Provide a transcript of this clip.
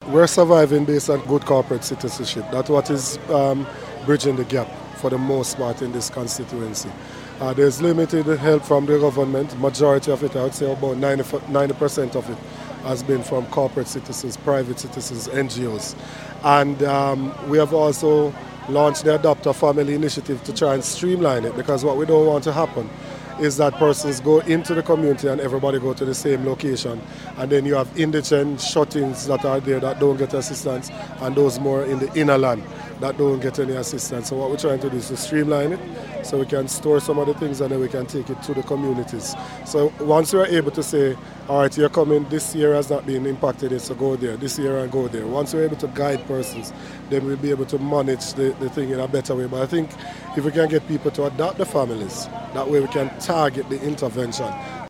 We're surviving based on good corporate citizenship. That's what is bridging the gap for the most part in this constituency. There's limited help from the government. Majority of it, I would say about 90% of it, has been from corporate citizens, private citizens, NGOs. And we have also launched the Adopt a Family initiative to try and streamline it, because what we don't want to happen is that persons go into the community and everybody go to the same location, and then you have indigent shut-ins that are there that don't get assistance, and those more in the inner land that don't get any assistance. So what we're trying to do is to streamline it so we can store some of the things and then we can take it to the communities. So once we're able to say, all right, you're coming, this year has not been impacted, so go there, this year and go there. Once we're able to guide persons, then we'll be able to manage the thing in a better way. But I think if we can get people to adopt the families, that way we can target the intervention.